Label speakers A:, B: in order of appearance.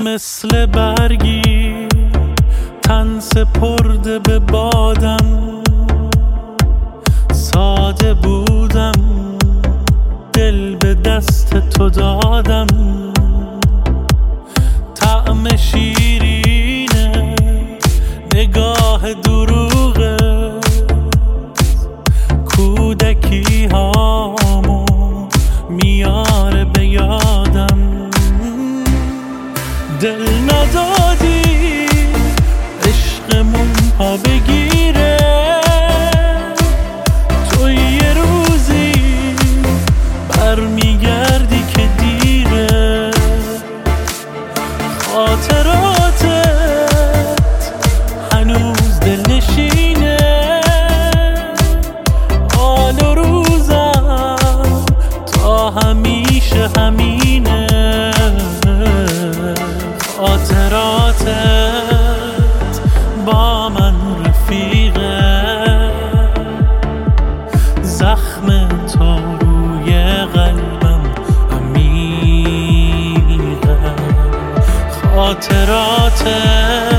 A: مثل برگی تن سپرده به بادم، ساده بودم دل به دست تو دادم. طعم شیرینه نگاه دروغه، کودکی هامو میاره به یادم. دل ندادی عشقمون پا بگیره، تو یه روزی برمیگردی که دیره. خاطراتت هنوز دل نشینه، حال و روزم تا همیشه همینه. خاطراتت با من رفیقه، زخم تو روی قلبم عمیقه. خاطراتت